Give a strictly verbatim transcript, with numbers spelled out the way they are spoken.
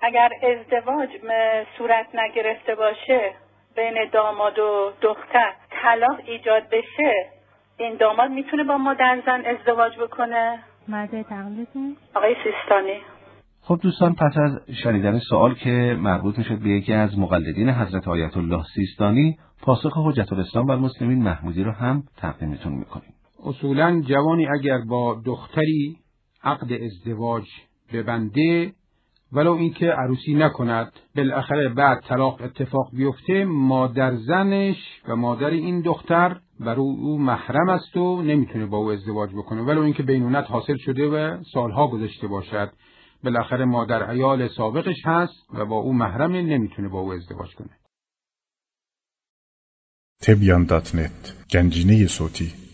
اگر ازدواج صورت نگرفته باشه بین داماد و دختر، طلاق ایجاد بشه، این داماد میتونه با مادر زن ازدواج بکنه؟ ماده تقلیدتون؟ آقای سیستانی. خب دوستان، پس از شنیدن سوال که مربوط میشد به یکی از مقلدین حضرت آیت الله سیستانی، پاسخ حجت الاسلام و المسلمین محمودی رو هم تقدیمتون میکنیم. اصولاً جوانی اگر با دختری عقد ازدواج ببنده، ولو اینکه عروسی نکند، بالاخره بعد طلاق اتفاق بیفته، مادر زنش و مادر این دختر برای او محرم است و نمیتونه با او ازدواج بکنه، ولو اینکه بینونت حاصل شده و سالها گذشته باشد. بالاخره مادر عیال سابقش هست و با او محرمه، نمیتونه با او ازدواج کنه. تبیان دات نت، گنجینه صوتی.